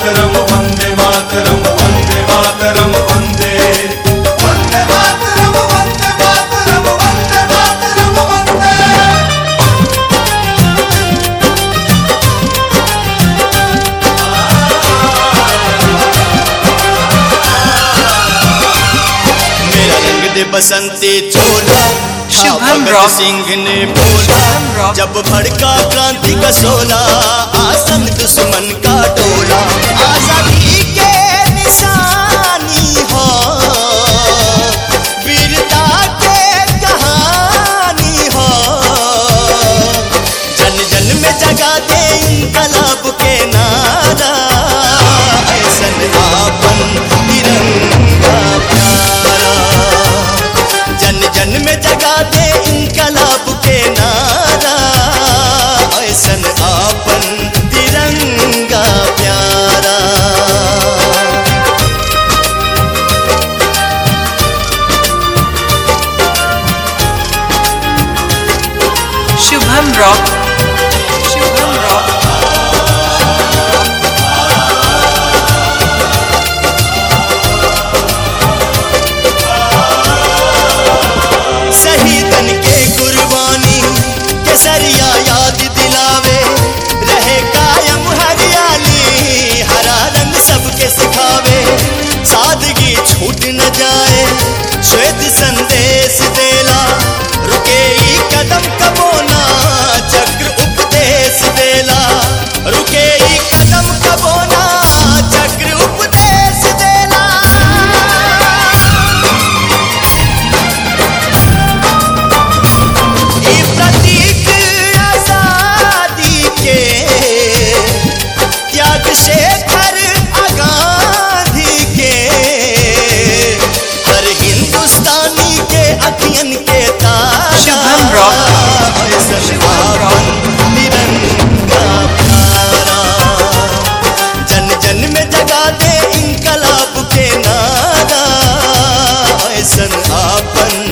मातरम वंदे मातरम वंदे मातरम वंदे वंदे मातरम वंदे मातरम वंदे मातरम वंदे। मेरा रंग दे बसंती चोला शुभम भगत रॉक सिंह ने बोला जब भड़का क्रांति का शोला आसन दुश्मन का डोला। आजादी के निशानी हो वीरता के कहानी हो जन जन में जगा दे इनकलाब के नारा ऐसन आपन तिरंगा प्यारा। जन जन में जगा दे इनकलाब के नारा ऐसन आपन तिरंगा प्यारा। शुभम रॉक शुभम रॉक शहीदन के कुर्बानी केसरिया याद दिलावे रहे कायम हरियाली हरा रंग सबके सिखावे। सादगी छूट न जाए श्वेत संदेश देला रुके ई कदम कबोना चक्र उपदेश देला रुके ई कदम कबोना चक्र उपदेश देला। ई प्रतीक आजादी के त्याग शेखर गांधी के हर हिंदुस्तानी के अखियन के तारा शुभम रॉक ऐसन शुभम रॉक तिरंगा प्यारा। जन जन में जगा दे इनकलाब के नारा ऐसन आपन